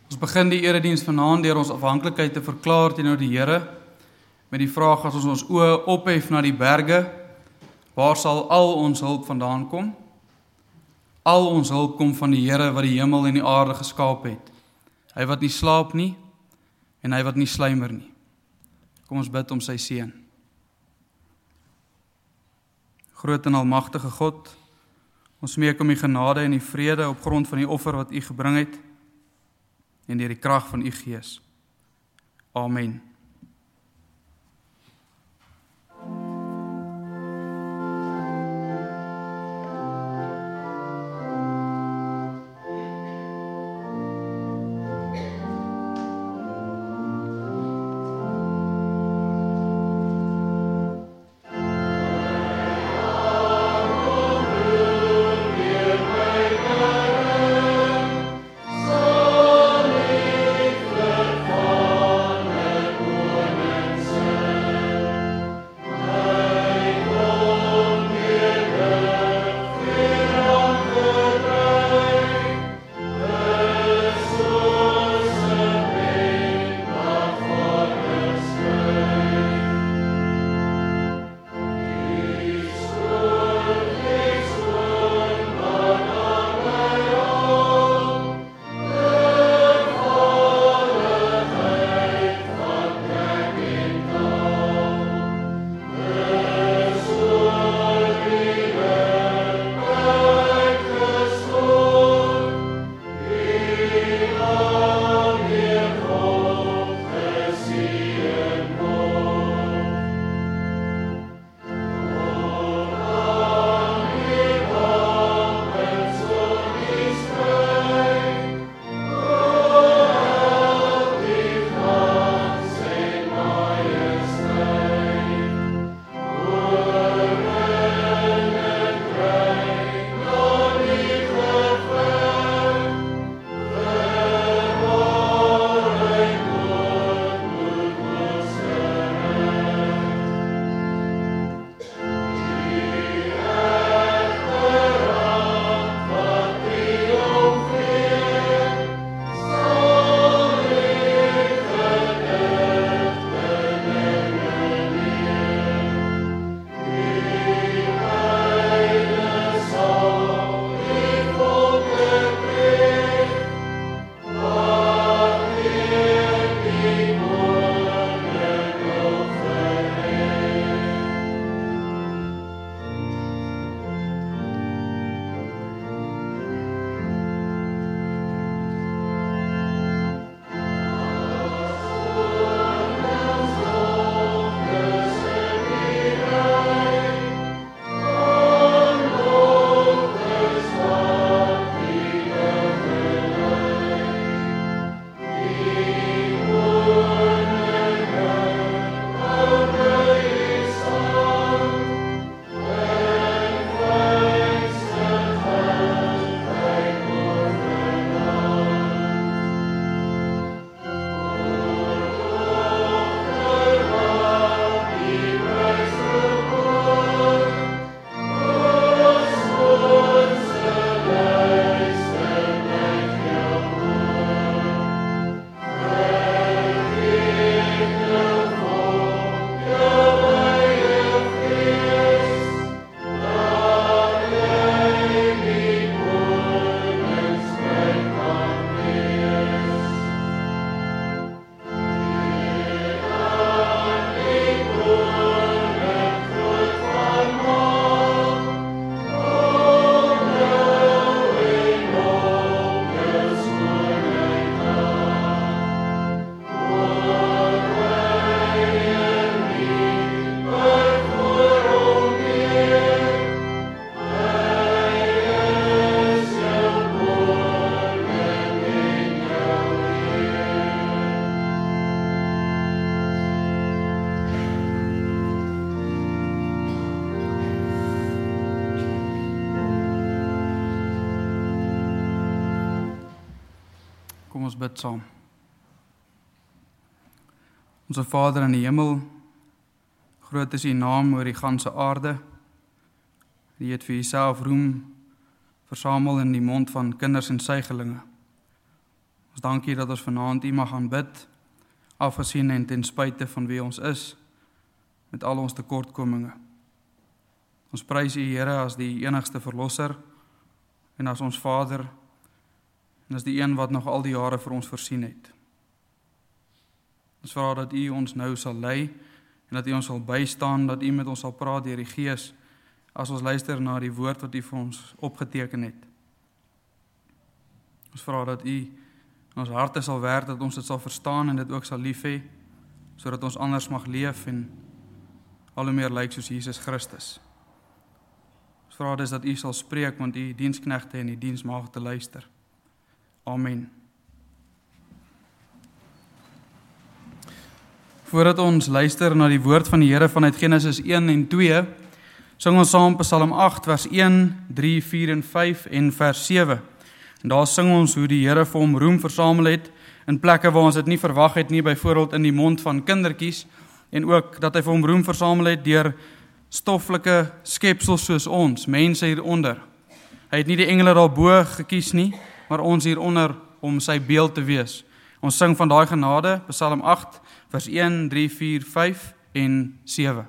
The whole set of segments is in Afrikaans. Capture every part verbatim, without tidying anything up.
Ons begin die erediens vanaand deur ons afhanklikheid te verklaar teenoor die Here met die vraag: as ons ons oë ophef na die berge, waar sal al ons hulp vandaan kom? Al ons hulp kom van die Here wat die hemel en die aarde geskaap het. Hy wat nie slaap nie en hy wat nie sluimer nie. Kom ons bid om sy seën. Groot en almagtige God, ons smeek om die genade en die vrede op grond van die offer wat U gebring het en deur die krag van U Gees. Amen. Kom ons bid saam. Onse Vader in die hemel, groot is U naam oor die ganse aarde. U het vir Uself roem versamel in die mond van kinders en suigelinge. Ons dankie dat ons vanaand U mag aanbid, afgesien en ten spyte van wie ons is, met al ons tekortkominge. Ons prys U, Here, as die enigste verlosser en as ons Vader en as die een wat nog al die jare vir ons voorsien het. Ons vra dat U ons nou sal lei en dat U ons sal bystaan, dat U met ons sal praat deur die Gees as ons luister na die woord wat U vir ons opgeteken het. Ons vra dat U in ons harte sal werk, dat ons dit sal verstaan en dit ook sal lief hê, sodat ons anders mag leef en al hoe meer lyk soos Jesus Christus. Ons vra dus dat U sal spreek, want U diensknegte en die diensmaagde luister. Amen. Voordat ons luister na die woord van die Here vanuit Genesis een en twee, sing ons saam Psalm agt vers een, drie, vier en vyf en vers sewe. En daar sing ons hoe die Here vir hom roem versamel het in plekke waar ons dit nie verwag het nie, byvoorbeeld in die mond van kindertjies, en ook dat hy vir hom roem versamel het deur stoffelike skepsels soos ons, mense hieronder. Hy het nie die engele daarbo gekies nie, maar ons hieronder om sy beeld te wees. Ons sing van daai genade, Psalm agt, vers een, drie, vier, vyf en sewe.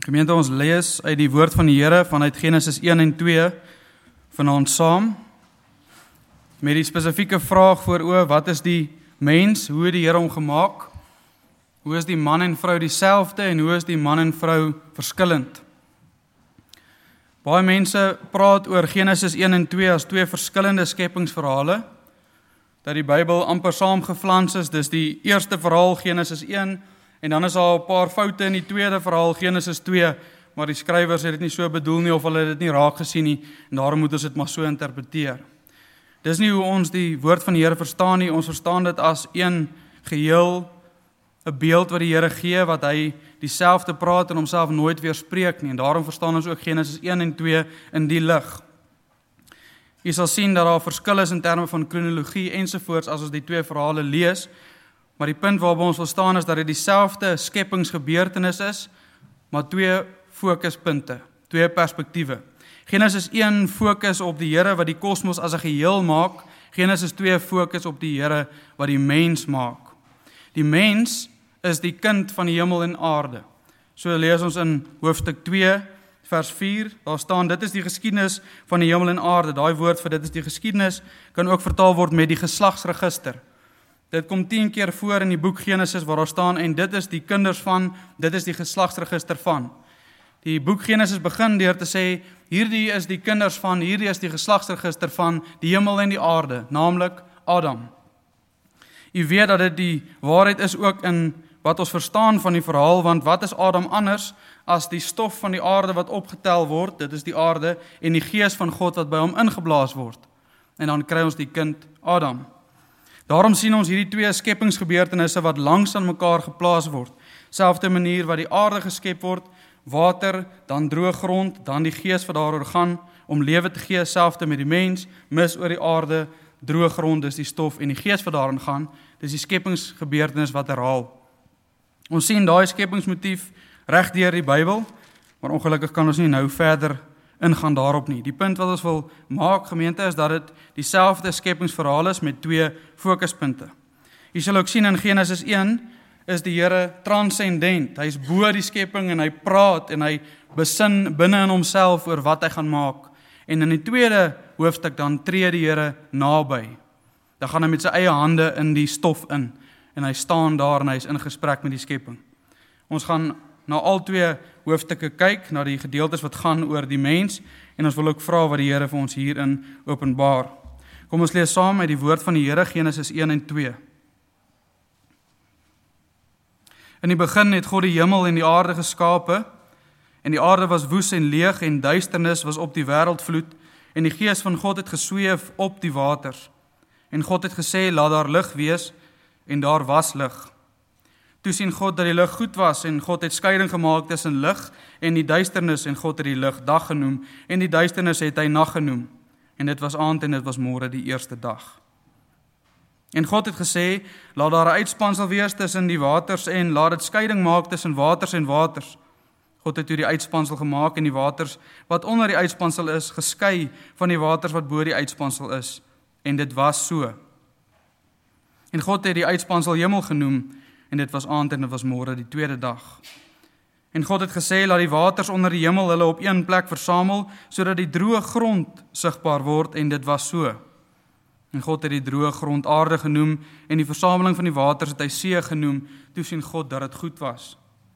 Gemeente, ons lees uit die woord van die Here vanuit Genesis een en twee vanaand saam, met die spesifieke vraag voor oë, wat is die mens, hoe het die Here hom gemaak, hoe is die man en vrou dieselfde en hoe is die man en vrou verskillend. Baie mense praat oor Genesis een en twee as twee verskillende skepingsverhale, dat die Bybel amper saamgeflans is. Dis die eerste verhaal Genesis een, en dan is daar 'n paar foute in die tweede verhaal Genesis twee, maar die skrywers het dit nie so bedoel nie, of hulle het dit nie raak gesien nie, en daarom moet ons dit maar so interpreteer. Dis nie hoe ons die woord van die Here verstaan nie, ons verstaan dit as een geheel, 'n beeld wat die Here gee, wat hy dieselfde praat en homself nooit weerspreek nie, en daarom verstaan ons ook Genesis een en twee in die lig. Jy sal sien dat daar verskil is in terme van kronologie ensovoorts as ons die twee verhale lees, maar die punt waarop ons wil staan is dat dit dieselfde skepingsgebeurtenis is, maar twee fokuspunte, twee perspektiewe. Genesis een fokus op die Here wat die kosmos as 'n geheel maak, Genesis twee fokus op die Here wat die mens maak. Die mens is die kind van die hemel en aarde. So lees ons in hoofstuk twee, vers vier, daar staan, dit is die geskiedenis van die hemel en aarde. Daai woord vir dit is die geskiedenis, kan ook vertaal word met die geslagsregister. Dit kom tien keer voor in die boek Genesis waar daar staan, en dit is die kinders van, dit is die geslagsregister van. Die boek Genesis begin deur te sê, hierdie is die kinders van, hierdie is die geslagsregister van die hemel en die aarde, naamlik Adam. U weet dat dit die waarheid is ook in wat ons verstaan van die verhaal, want wat is Adam anders as die stof van die aarde wat opgetel word, dit is die aarde, en die gees van God wat by hom ingeblaas word. En dan kry ons die kind Adam. Daarom sien ons hierdie twee skepingsgebeurtenisse wat langs aan mekaar geplaas word. Selfde manier wat die aarde geskep word, water, dan droë grond, dan die gees wat daaroor gaan om lewe te gee, selfde met die mens, mis oor die aarde, droë grond is die stof en die gees wat daarin gaan, dis die skepingsgebeurtenis wat herhaal. Ons sien daai skepingsmotief reg deur die Bybel, maar ongelukkig kan ons nie nou verder ingaan daarop nie. Die punt wat ons wil maak, gemeente, is dat dit dieselfde skepingsverhaal is met twee fokuspunte. Jy sal ook sien in Genesis een, is die Here transcendent. Hy is bo die skepping en hy praat en hy besin binne in homself oor wat hy gaan maak. En in die tweede hoofstuk dan tree die Here naby. Dan gaan hy met sy eie hande in die stof in en hy staan daar en hy is in gesprek met die skepping. Ons gaan na al twee hoofstukke kyk, na die gedeeltes wat gaan oor die mens, en ons wil ook vra wat die Here vir ons hierin openbaar. Kom ons lees saam uit die woord van die Here, Genesis een en twee. In die begin het God die hemel en die aarde geskape, en die aarde was woes en leeg, en duisternis was op die wêreldvloed, en die gees van God het gesweef op die waters. En God het gesê, laat daar lig wees, en daar was lig. Toe sien God dat die lig goed was, en God het skeiding gemaak tussen lig en die duisternis, en God het die lig dag genoem, en die duisternis het hy nag genoem. En dit was aand en dit was môre die eerste dag. En God het gesê, laat daar 'n uitspansel wees tussen die waters, en laat dit skeiding maak tussen waters en waters. God het toe die uitspansel gemaak, en die waters wat onder die uitspansel is, geskei van die waters wat bo die uitspansel is. En dit was so. En God het die uitspansel hemel genoem, en dit was aand en dit was môre die tweede dag. En God het gesê, laat die waters onder die hemel hulle op een plek versamel, sodat die droë grond sigbaar word, en dit was so. En God het die droë grond aarde genoem, en die versameling van die waters het hy see genoem, toe sien God dat dit goed was.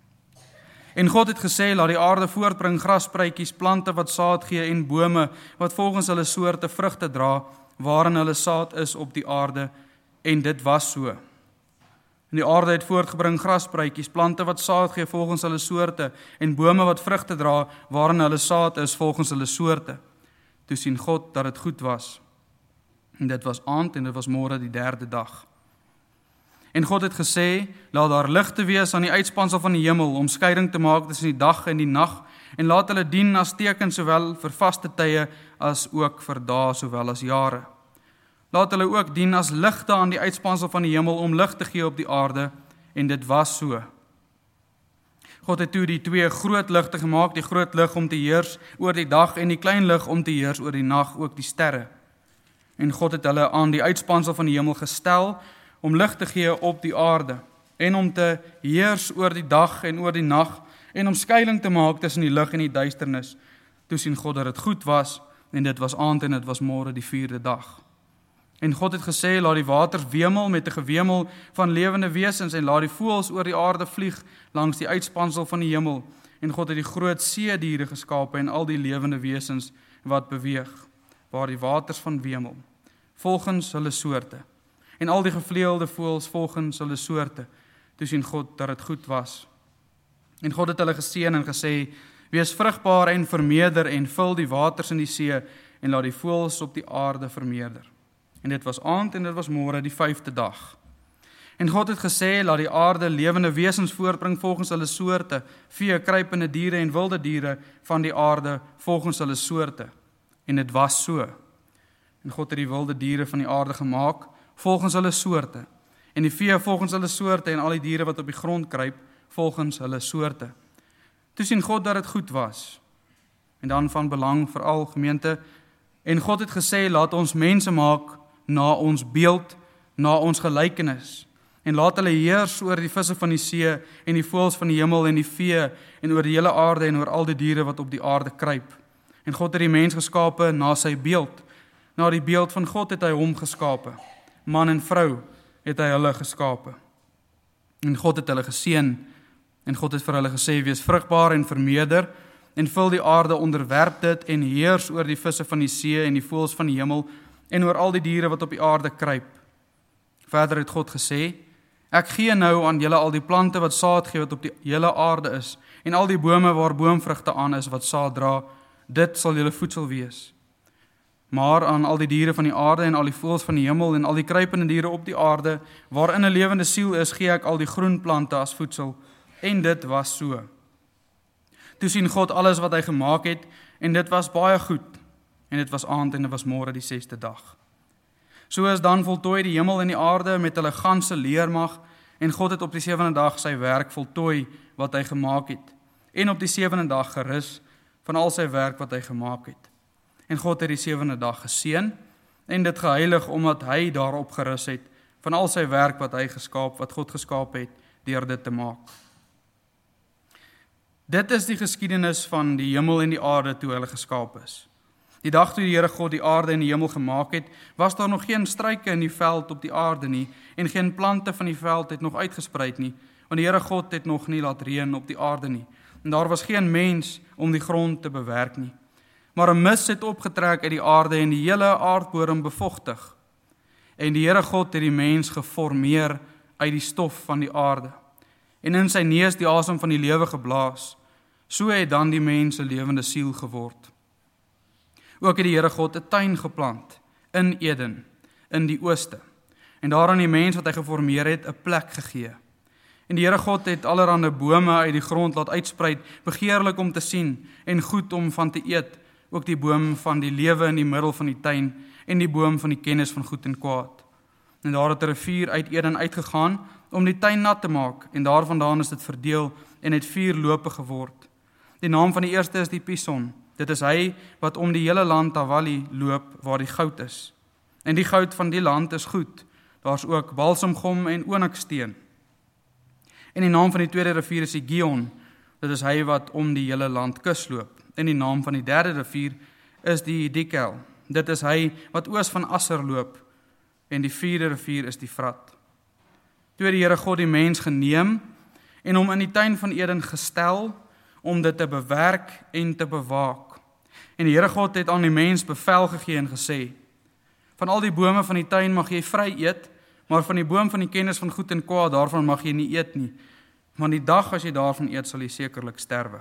En God het gesê, laat die aarde voortbring graspruitjies, plante wat saad gee, en bome wat volgens hulle soorte vrugte dra, waarin hulle saad is op die aarde, en dit was so. En die aarde het voortgebring graspruitjies, plante wat saad gee volgens hulle soorte, en bome wat vrugte dra, waarin hulle saad is volgens hulle soorte. Toe sien God dat dit goed was. En dit was aand en dit was môre die derde dag. En God het gesê, laat daar ligte wees aan die uitspansel van die hemel, om skeiding te maak tussen die dag en die nag, en laat hulle dien as teken sowel vir vaste tye, as ook vir dae sowel as jare. Laat hulle ook dien as ligte aan die uitspansel van die hemel, om lig te gee op die aarde, en dit was so. God het toe die twee groot ligte gemaak, die groot lig om te heers oor die dag, en die klein lig om te heers oor die nag, ook die sterre. En God het hulle aan die uitspansel van die hemel gestel, om lig te gee op die aarde, en om te heers oor die dag en oor die nag, en om skuiling te maak tussen die lig en die duisternis. Toe sien God dat dit goed was, en dit was aand en dit was môre die vierde dag. En God het gesê, laat die waters wemel met 'n gewemel van lewende wesens, en laat die voëls oor die aarde vlieg langs die uitspansel van die hemel. En God het die groot see diere geskape en al die lewende wesens wat beweeg, waar die waters van wemel, volgens hulle soorte. En al die gevleelde voëls volgens hulle soorte. Toe sien God dat dit goed was. En God het hulle geseën en gesê, wees vrugbaar en vermeerder en vul die waters in die see en laat die voëls op die aarde vermeerder. En dit was aand en dit was môre die vyfde dag. En God het gesê, laat die aarde lewende wesens voortbring volgens hulle soorte, vee, kruipende diere en wilde diere van die aarde volgens hulle soorte. En dit was so. En God het die wilde diere van die aarde gemaak volgens hulle soorte, en die vee volgens hulle soorte en al die diere wat op die grond kruip volgens hulle soorte. Toe sien God dat dit goed was. En dan van belang vir al gemeente, en God het gesê, laat ons mense maak na ons beeld, na ons gelykenis, en laat hulle heers oor die visse van die see, en die voëls van die hemel, en die vee, en oor die hele aarde, en oor al die diere wat op die aarde kruip. En God het die mens geskape na sy beeld. Na die beeld van God het hy hom geskape. Man en vrou het hy hulle geskape. En God het hulle geseën, en God het vir hulle gesê, wees vrugbaar en vermeerder, en vul die aarde, onderwerp dit, en heers oor die visse van die see, en die voëls van die hemel, en oor al die diere wat op die aarde kruip. Verder het God gesê, ek gee nou aan julle al die plante wat saad gee wat op die hele aarde is, en al die bome waar boomvrugte aan is wat saad dra, dit sal julle voedsel wees. Maar aan al die diere van die aarde en al die voëls van die hemel en al die kruipende diere op die aarde, waarin 'n lewende siel is, gee ek al die groen plante as voedsel, en dit was so. Toe sien God alles wat hy gemaak het, en dit was baie goed, en dit was aand en dit was môre die sesde dag. So is dan voltooi die hemel en die aarde met hulle ganse leermag, en God het op die sewende dag sy werk voltooi wat hy gemaak het, en op die sewende dag gerus van al sy werk wat hy gemaak het. En God het die sewende dag geseën, en dit geheilig omdat hy daarop gerus het, van al sy werk wat hy geskaap, wat God geskaap het, deur dit te maak. Dit is die geskiedenis van die hemel en die aarde toe hulle geskaap is. Die dag toe die Here God die aarde en die hemel gemaak het, was daar nog geen struike in die veld op die aarde nie, en geen plante van die veld het nog uitgesprei nie, want die Here God het nog nie laat reën op die aarde nie, en daar was geen mens om die grond te bewerk nie. Maar 'n mis het opgetrek uit die aarde en die hele aardbodem bevochtig. En die Here God het die mens geformeer uit die stof van die aarde, en in sy neus die asem van die lewe geblaas. So het dan die mens 'n lewende siel geword. Ook het die Here God 'n tuin geplant in Eden, in die ooste, en daaraan die mens wat hy geformeer het, 'n plek gegee. En die Here God het allerhande bome uit die grond laat uitsprei, begeerlik om te sien en goed om van te eet, ook die boom van die lewe in die middel van die tuin en die boom van die kennis van goed en kwaad. En daar het 'n rivier uit Eden uitgegaan om die tuin nat te maak, en daarvandaan is dit verdeel en het vier lope geword. Die naam van die eerste is die Pison. Dit is hy wat om die hele land Tavali loop waar die goud is. En die goud van die land is goed. Daar's ook balsamgom en onyksteen. En die naam van die tweede rivier is die Gihon. Dit is hy wat om die hele land kus loop. En die naam van die derde rivier is die Dikel. Dit is hy wat oos van Asser loop. En die vierde rivier is die Vrat. Toe het die Here God die mens geneem en hom in die tuin van Eden gestel om dit te bewerk en te bewaak. En die Here God het aan die mens bevel gegee en gesê, van al die bome van die tuin mag jy vry eet, maar van die boom van die kennis van goed en kwaad, daarvan mag jy nie eet nie. Want die dag as jy daarvan eet, sal jy sekerlik sterwe.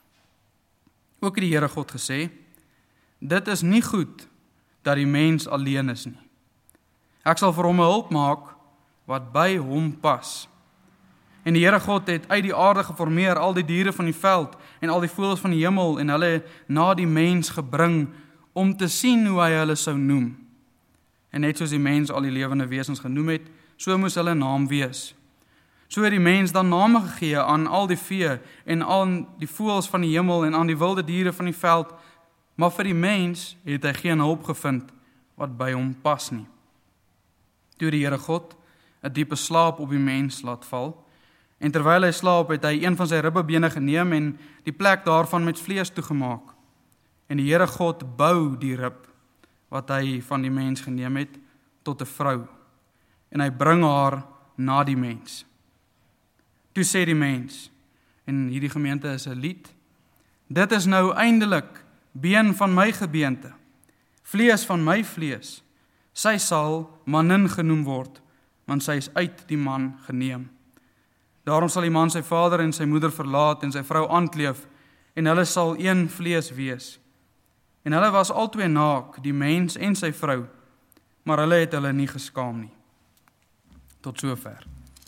Ook het die Here God gesê, dit is nie goed dat die mens alleen is nie. Ek sal vir hom 'n hulp maak wat by hom pas. En die Here God het uit die aarde geformeer al die diere van die veld en al die voëls van die hemel en hulle na die mens gebring om te sien hoe hy hulle sou noem. En net soos die mens al die lewende wesens genoem het, so moes hulle naam wees. So het die mens dan name gegee aan al die vee en aan die voëls van die hemel en aan die wilde diere van die veld, maar vir die mens het hy geen hulp gevind wat by hom pas nie. Toe die Here God 'n diepe slaap op die mens laat val, En terwyl hy slaap, het hy een van sy ribbebene geneem en die plek daarvan met vlees toegemaak. En die Here God bou die rib wat hy van die mens geneem het tot 'n vrou. En hy bring haar na die mens. Toe sê die mens, en hierdie gemeente is 'n lied, dit is nou eindelik been van my gebeente, vlees van my vlees. Sy sal manin genoem word, want sy is uit die man geneem. Daarom sal die man sy vader en sy moeder verlaat en sy vrou aankleef, en hulle sal een vlees wees. En hulle was albei naak, die mens en sy vrou, maar hulle het hulle nie geskaam nie. Tot sover.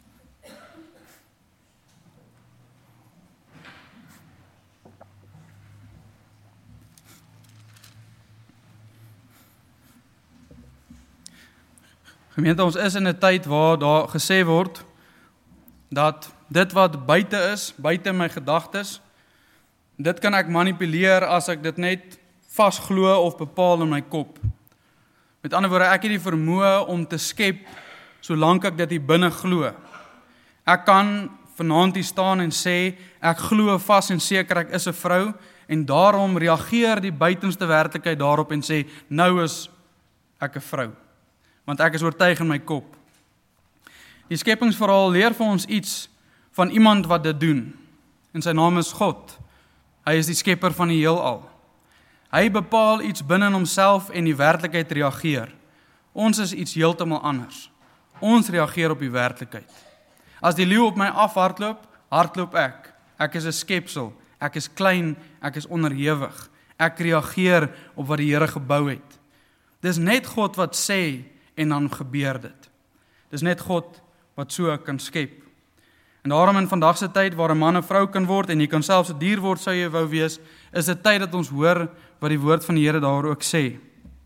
Gemeente, ons is in 'n tyd waar daar gesê word dat dit wat buite is, buite my gedagtes, dit kan ek manipuleer as ek dit net vasglo of bepaal in my kop. Met ander woorde, ek het die vermoë om te skep solank ek dit hier binne glo. Ek kan vanaand hier staan en sê, ek glo vas en seker ek is 'n vrou, en daarom reageer die buitenste werklikheid daarop en sê, nou is ek 'n vrou, want ek is oortuig in my kop. Die skepingsverhaal leer vir ons iets van iemand wat dit doen, en sy naam is God. Hy is die skepper van die heelal. Hy bepaal iets binne in homself en die werklikheid reageer. Ons is iets heeltemal anders. Ons reageer op die werklikheid. As die leeu op my afhardloop, hardloop ek. Ek is 'n skepsel, ek is klein, ek is onderhewig. Ek reageer op wat die Here gebou het. Dis net God wat sê en dan gebeur dit. Dis net God wat so kan skep. En daarom in vandag se tyd waar 'n man 'n vrou kan word en jy kan selfs 'n dier word sou jy wou wees, is dit tyd dat ons hoor wat die woord van die Here daar ook sê.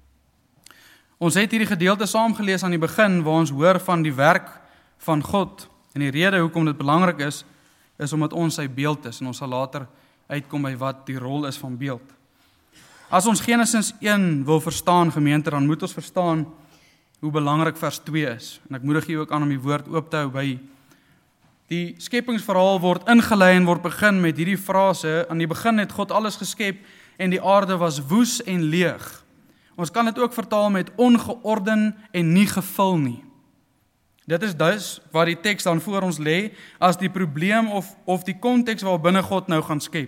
Ons het hierdie gedeelte saam gelees aan die begin waar ons hoor van die werk van God. En die rede hoekom dit belangrik is, is omdat ons sy beeld is en ons sal later uitkom by wat die rol is van beeld. As ons Genesis een wil verstaan, gemeente, dan moet ons verstaan hoe belangrik vers twee is. En ek moedig jou ook aan om die woord oop te hou by. Die skepingsverhaal word ingelei en word begin met hierdie frase, aan die begin het God alles geskep en die aarde was woes en leeg. Ons kan dit ook vertaal met ongeorden en nie gevul nie. Dit is dus wat die teks dan voor ons lê as die probleem of, of die konteks waarbinne God nou gaan skep.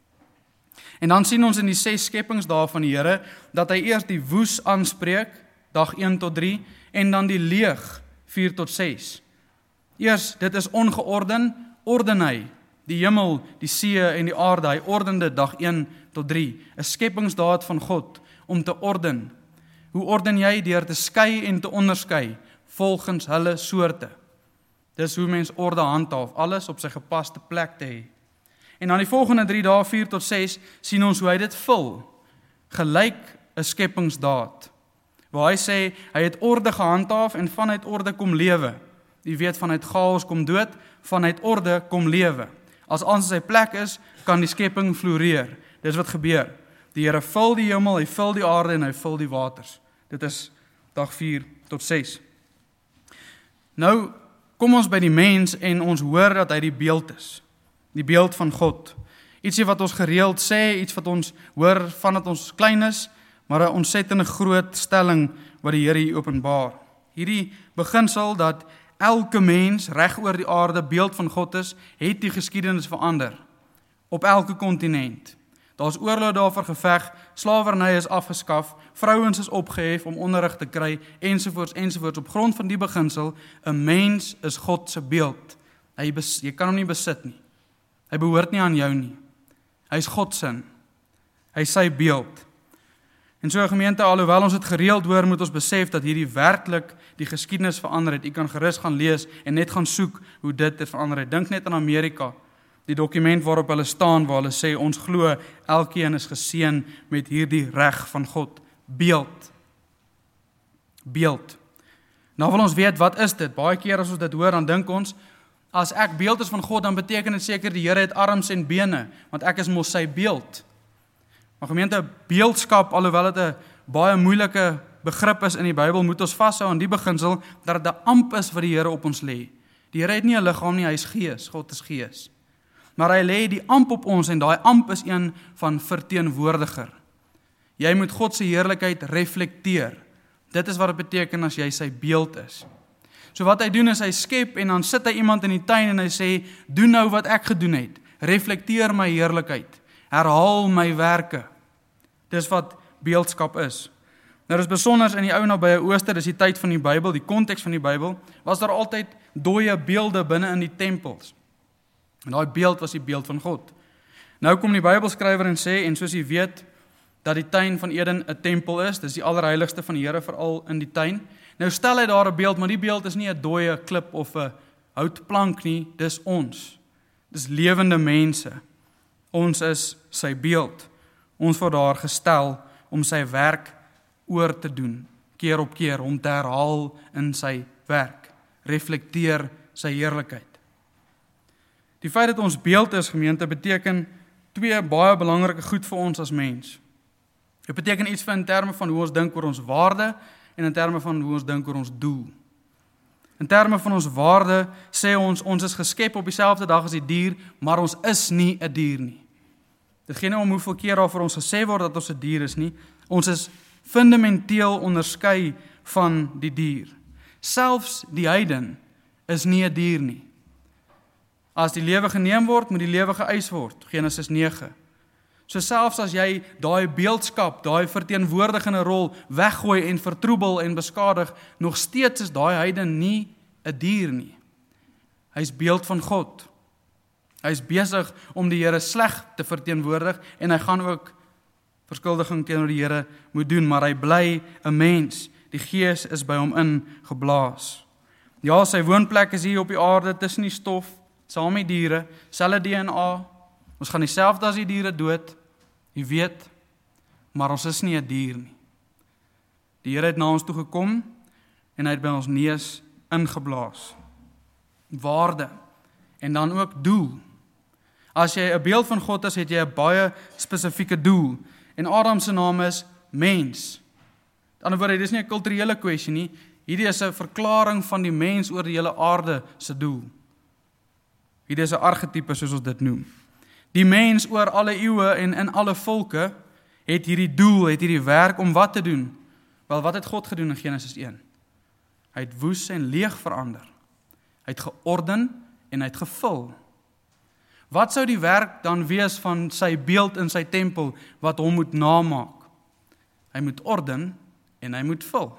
En dan sien ons in die ses skepingsdae van die Here, dat hy eers die woes aanspreek, dag een tot drie, en dan die leeg, vier tot ses. Eers, dit is ongeorden, orden hy, die hemel, die see en die aarde, hy orden dit dag een tot drie, 'n skepingsdaad van God, om te orden. Hoe orden jy? Deur te skei en te onderskei, volgens hulle soorte. Dis hoe mens orde handhaaf, alles op sy gepaste plek te hê. En dan die volgende drie dae, vier tot ses, sien ons hoe hy dit vul, gelyk 'n skepingsdaad, waar hy sê, hy het orde gehandhaaf en vanuit orde kom lewe. Jy weet, vanuit chaos kom dood, vanuit orde kom lewe. As alles in sy plek is, kan die skepping floreer. Dis wat gebeur. Die Here vul die hemel, hy vul die aarde en hy vul die waters. Dit is dag vier tot ses. Nou, kom ons by die mens en ons hoor dat hy die beeld is. Die beeld van God. Ietsie wat ons gereeld sê, iets wat ons hoor vandat ons klein is, maar 'n ontsettende groot stelling wat die Here hier openbaar. Hierdie beginsel dat elke mens reg oor die aarde beeld van God is, het die geskiedenis verander. Op elke kontinent. Daar is oorlog daarvoor geveg, slawerny is afgeskaf, vrouens is opgehef om onderrig te kry, ensovoorts, ensovoorts. Op grond van die beginsel, 'n mens is God se beeld. Hy bes, jy kan hom nie besit nie. Hy behoort nie aan jou nie. Hy is God se. Hy is sy beeld. En so gemeente, alhoewel ons dit gereeld hoor, moet ons besef dat hierdie werklik die geskiedenis verander het. Jy kan gerus gaan lees en net gaan soek hoe dit het verander het. Dink net aan Amerika, die dokument waarop hulle staan, waar hulle sê, ons glo, elkeen is geseën met hierdie reg van God. Beeld. Beeld. Nou wil ons weet, wat is dit? Baie keer as ons dit hoor, dan dink ons, as ek beeld is van God, dan beteken dit seker die Here het arms en bene, want ek is mos sy beeld. Maar gemeente, beeldskap, alhoewel dit 'n baie moeilike begrip is in die Bybel, moet ons vashou aan die beginsel dat dit 'n amp is wat die Here op ons lê. Die Here het nie 'n liggaam nie, hy is gees, God is gees. Maar hy lê die amp op ons en daai amp is een van verteenwoordiger. Jy moet God se heerlikheid reflekteer. Dit is wat dit beteken as jy sy beeld is. So wat hy doen is hy skep en dan sit hy iemand in die tuin en hy sê, doen nou wat ek gedoen het. Reflekteer my heerlikheid. Herhaal my werke. Dis wat beeldskap is. Nou dis besonders in die ou nabye Ooste, dis die tyd van die Bybel, die konteks van die Bybel, was daar altyd dooie beelde binne in die tempels. En daai beeld was die beeld van God. Nou kom die Bybelskrywer en sê, en soos jy weet, dat die tuin van Eden 'n tempel is, dis die allerheiligste van die Here veral in die tuin. Nou stel hy daar 'n beeld, maar die beeld is nie 'n dooie klip of 'n houtplank nie, dis ons. Dis lewende mense. Ons is sy beeld. Ons word daar gestel om sy werk oor te doen, keer op keer, om te herhaal in sy werk. Reflekteer sy heerlikheid. Die feit dat ons beeld is, gemeente, beteken twee baie belangrike goed vir ons as mens. Dit beteken iets van in terme van hoe ons dink oor ons waarde en in terme van hoe ons dink oor ons doel. In terme van ons waarde sê ons, ons is geskep op dieselfde dag as die dier, maar ons is nie 'n dier nie. Dit gaan nie om hoeveel keer daar vir ons gesê word dat ons 'n dier is nie. Ons is fundamenteel onderskei van die dier. Selfs die heiden is nie 'n dier nie. As die lewe geneem word, moet die lewe geëis word, Genesis nege. So selfs as jy daai beeldskap, daai verteenwoordigende rol weggooi en vertroebel en beskadig, nog steeds is daai heiden nie 'n dier nie. Hy is beeld van God. Hy is besig om die Here sleg te verteenwoordig en hy gaan ook verskuldiging teenoor die Here moet doen, maar hy bly 'n mens. Die Gees is by hom ingeblaas. Ja, sy woonplek is hier op die aarde tussen die stof, saam met diere, selfe D N A. Ons gaan dieselfde as die diere dood, jy weet, maar ons is nie 'n dier nie. Die Here het na ons toe gekom en hy het by ons neus ingeblaas. Waarde en dan ook doel. As jy 'n beeld van God is, het jy 'n baie spesifieke doel. En Adam se naam is mens. Aan die ander woorde, dit is nie 'n kulturele kwessie nie. Hierdie is 'n verklaring van die mens oor die hele aarde se doel. Hierdie is 'n argetipe soos ons dit noem. Die mens oor alle eeue en in alle volke het hierdie doel, het hierdie werk om wat te doen? Wel, wat het God gedoen in Genesis een? Hy het woes en leeg verander. Hy het georden en hy het gevul. Wat sou die werk dan wees van sy beeld in sy tempel wat hom moet namaak? Hy moet orden en hy moet vul.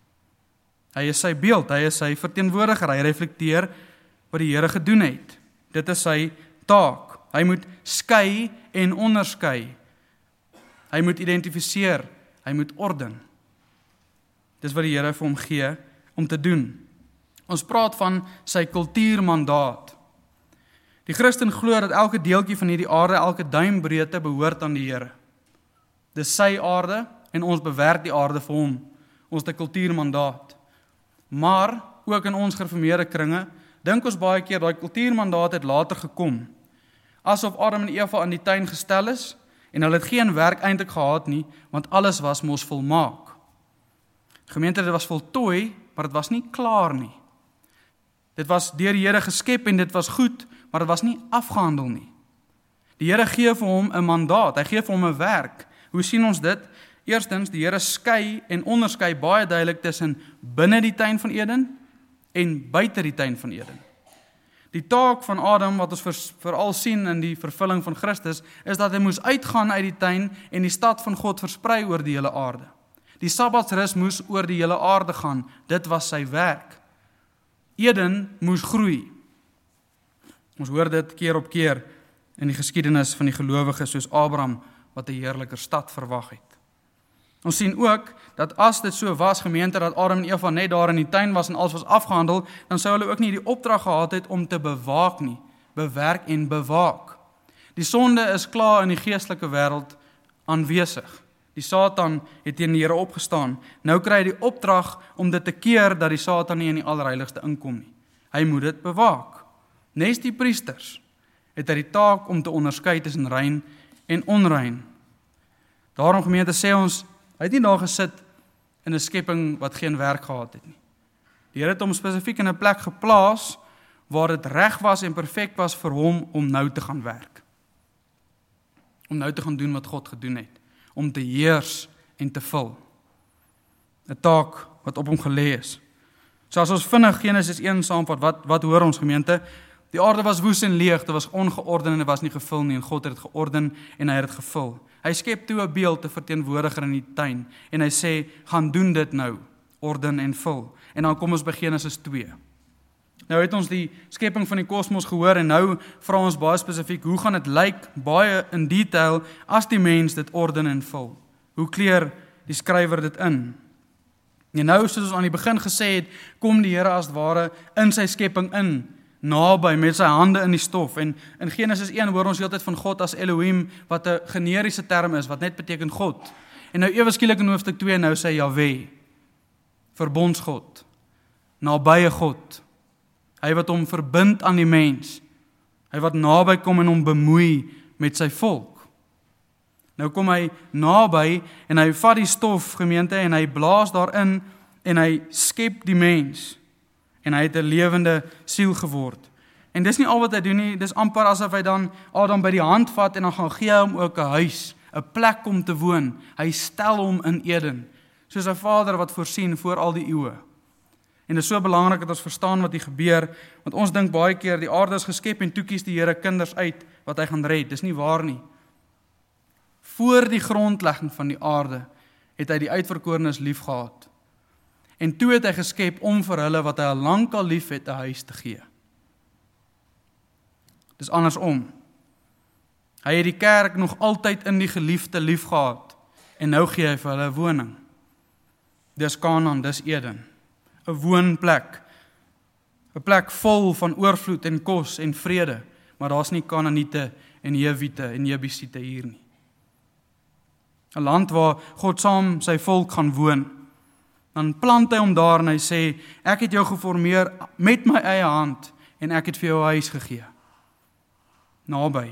Hy is sy beeld, hy is sy verteenwoordiger, hy reflekteer wat die Here gedoen het. Dit is sy taak. Hy moet skei en onderskei. Hy moet identifiseer, hy moet orden. Dis wat die Here vir hom gee om te doen. Ons praat van sy kultuurmandaat. Die Christen glo dat elke deeltjie van hierdie aarde, elke duimbreedte behoort aan die Here. Dis sy aarde en ons bewerk die aarde vir hom. Ons het 'n kultuurmandaat. Maar ook in ons gereformeerde kringe dink ons baie keer daai kultuurmandaat het later gekom. Asof Adam en Eva in die tuin gestel is en hulle het geen werk eintlik gehad nie, want alles was mos volmaak. Gemeente, dit was voltooi, maar dit was nie klaar nie. Dit was deur die Here geskep en dit was goed, maar dit was nie afgehandel nie. Die Here gee vir hom 'n mandaat, hy gee vir hom 'n werk. Hoe sien ons dit? Eerstens, die Here skei en onderskei baie duidelik tussen binne die tuin van Eden en buite die tuin van Eden. Die taak van Adam, wat ons veral sien in die vervulling van Christus, is dat hy moes uitgaan uit die tuin en die stad van God versprei oor die hele aarde. Die Sabbatsrus moes oor die hele aarde gaan, dit was sy werk. Eden moes groei. Ons hoor dit keer op keer in die geskiedenis van die gelowiges soos Abraham, wat 'n heerliker stad verwag het. Ons sien ook, dat as dit so was, gemeente, dat Adam en Eva net daar in die tuin was en alles was afgehandel, dan sou hulle ook nie die opdrag gehad het om te bewaak nie, bewerk en bewaak. Die sonde is klaar in die geestelike wêreld aanwesig. Die Satan het teen die Here opgestaan. Nou kry hy die opdrag om dit te keer dat die Satan nie in die allerheiligste inkom nie. Hy moet dit bewaak. Nes die priesters het hy die taak om te onderskei tussen rein en onrein. Daarom, gemeente, sê ons, hy het nie daar gesit in 'n skepping wat geen werk gehad het nie. Die Here het hom spesifiek in 'n plek geplaas waar dit reg was en perfek was vir hom om nou te gaan werk. Om nou te gaan doen wat God gedoen het. Om te heers en te vul. 'n Taak wat op hom gelê is. So as ons vinnig Genesis een saamvat, wat, wat hoor ons gemeente? Die aarde was woes en leeg, dit was ongeorden en dit was nie gevul nie, en God het dit georden en hy het dit gevul. Hy skep toe 'n beeld te verteenwoordiger in die tuin, en hy sê, gaan doen dit nou, orden en vul. En dan kom ons by Genesis twee. Nou het ons die skepping van die kosmos gehoor, en nou vra ons baie spesifiek, hoe gaan dit lyk, baie in detail, as die mens dit orden en vul? Hoe kleer die skrywer dit in? En nou, soos ons aan die begin gesê het, kom die Here as ware in sy skepping in, naby met sy hande in die stof. En in Genesis een hoor ons heeltyd van God as Elohim, wat 'n generiese term is, wat net beteken God. En nou ewe skielik in hoofstuk twee, nou sê Jahweh, verbondsgod, nabye God, hy wat hom verbind aan die mens, hy wat naby kom en hom bemoei met sy volk. Nou kom hy naby en hy vat die stof, gemeente, en hy blaas daarin en hy skep die mens. En hy het 'n lewende siel geword. En dis nie al wat hy doen nie, dis amper asof hy dan Adam by die hand vat en dan gaan gee hy hom ook 'n huis, 'n plek om te woon. Hy stel hom in Eden, soos 'n vader wat voorsien voor al die eeue. En dit is so belangrik dat ons verstaan wat hier gebeur, want ons dink baie keer die aarde is geskep en toe kies die Here kinders uit wat hy gaan red. Dis nie waar nie. Voor die grondlegging van die aarde het hy die uitverkorenes lief gehad. En toe het hy geskep om vir hulle wat hy al lank al lief het 'n huis te gee. Dis andersom. Hy het die kerk nog altyd in die geliefde lief gehad en nou gee hy vir hulle 'n woning. Dis Kanaan, dis Eden. 'n Woonplek. 'n Plek vol van oorvloed en kos en vrede, maar daar's nie Kanaaniete en Jewiete en Jebusiete hier nie. 'n Land waar God saam sy volk gaan woon. Dan plant hy hom daar en hy sê, ek het jou geformeer met my eie hand en ek het vir jou 'n huis gegee. Naby.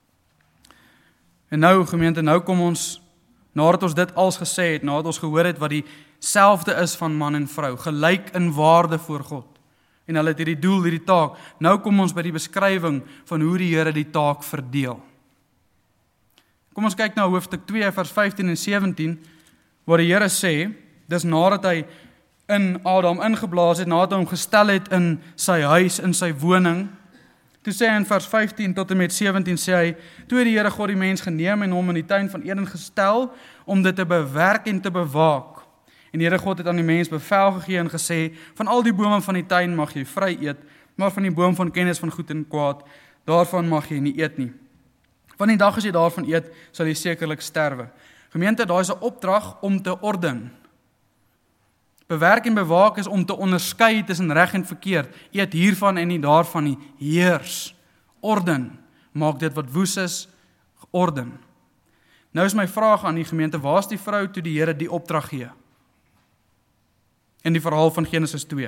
En nou, gemeente, nou kom ons, nadat ons dit als gesê het, nadat ons gehoor het wat die selfde is van man en vrou, gelyk in waarde voor God. En hulle het hierdie doel, hierdie taak. Nou kom ons by die beskrywing van hoe die Here die taak verdeel. Kom ons kyk na hoofstuk twee, vers vyftien en sewentien, waar die Here sê, dis nadat hy in Adam ingeblaas het, nadat hy hom gestel het in sy huis, in sy woning. Toe sê hy in vers vyftien tot en met sewentien, sê hy, toe het die Here God die mens geneem en hom in die tuin van Eden gestel, om dit te bewerk en te bewaak. En die Here God het aan die mens bevel gegee en gesê, van al die bome van die tuin mag jy vry eet, maar van die boom van kennis van goed en kwaad, daarvan mag jy nie eet nie. Van die dag as jy daarvan eet, sal jy sekerlik sterwe. Gemeente, daar is 'n opdrag om te orden. Bewerk en bewaak is om te onderskei tussen reg en verkeerd. Eet hiervan en nie daarvan nie. Heers, orden, maak dit wat woes is, orden. Nou is my vraag aan die gemeente, waar is die vrou toe die Here die opdrag gee? In die verhaal van Genesis twee.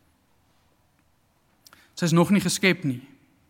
Sy is nog nie geskep nie.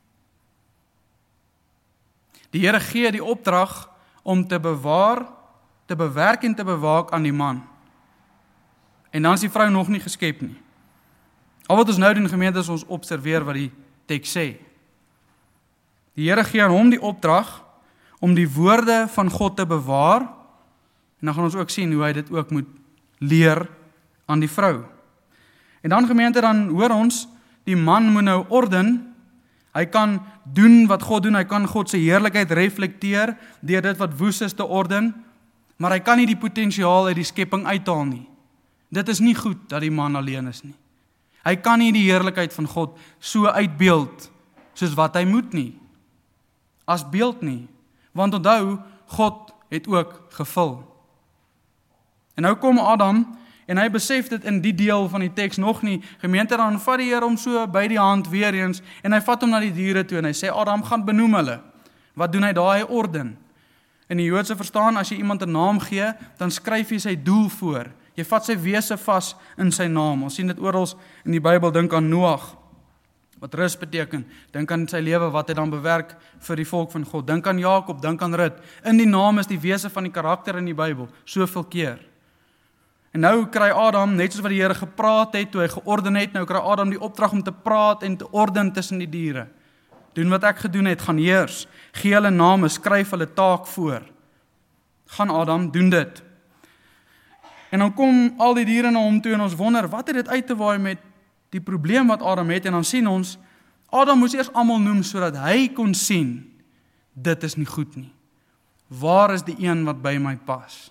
Die Here gee die opdrag om te bewaar, te bewerk en te bewaak aan die man. En dan is die vrou nog nie geskep nie. Al wat ons nou doen, gemeente, is ons observeer wat die teks sê. Die Here gee aan hom die opdrag om die woorde van God te bewaar, en dan gaan ons ook sien hoe hy dit ook moet leer aan die vrou. En dan, gemeente, dan hoor ons, die man moet nou orden, hy kan doen wat God doen, hy kan God se heerlikheid reflekteer, deur dit wat woes is te orden, maar hy kan nie die potensiaal uit die skepping uithaal nie. Dit is nie goed dat die man alleen is nie. Hy kan nie die heerlikheid van God so uitbeeld, soos wat hy moet nie. As beeld nie. Want onthou, God het ook gevul. En nou kom Adam, en hy besef dit in die deel van die teks nog nie. Gemeente, dan vat die Here hom so by die hand weer eens, en hy vat hom na die diere toe, en hy sê, Adam, gaan benoem hulle. Wat doen hy daar? Hy orden. In die Joodse verstaan, as jy iemand 'n naam gee, dan skryf jy sy doel voor. Jy vat sy wese vas in sy naam. Ons sien dit oral in die Bybel, dink aan Noag, wat rus beteken. Dink aan sy lewe, wat hy dan bewerk vir die volk van God. Dink aan Jakob, dink aan Rut. In die naam is die wese van die karakter in die Bybel, soveel keer. En nou kry Adam, net soos wat die Here gepraat het, toe hy georden het, nou kry Adam die opdrag om te praat en te orden tussen die diere. Doen wat ek gedoen het, gaan heers, gee hulle name, skryf hulle taak voor. Gaan Adam, doen dit. En dan kom al die diere na hom toe en ons wonder, wat het dit uit te waai met die probleem wat Adam het, en dan sien ons, Adam moes eers almal noem, sodat hy kon sien, dit is nie goed nie. Waar is die een wat by my pas?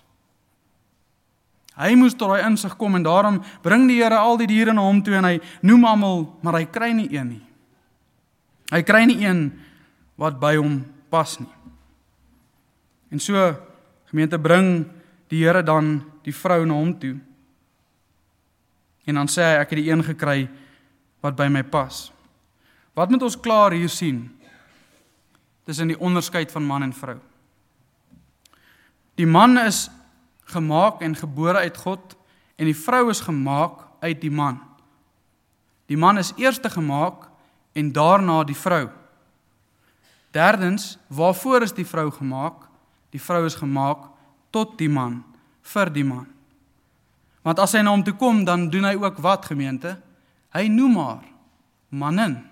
Hy moes tot daai insig kom, en daarom bring die Here al die diere na hom toe, en hy noem almal, maar hy kry nie een nie. Hy kry nie een wat by hom pas nie. En so, gemeente, bring die Here dan die vrou na hom toe, en dan sê hy, ek het die een gekry wat by my pas. Wat moet ons klaar hier sien? Tussen die onderskeid van man en vrou. Die man is gemaak en gebore uit God, en die vrou is gemaak uit die man. Die man is eerste gemaak, en daarna die vrou. Derdens, waarvoor is die vrou gemaak? Die vrou is gemaak tot die man, vir die man. Want as hy na hom toe kom, dan doen hy ook wat, gemeente? Hy noem haar mannin.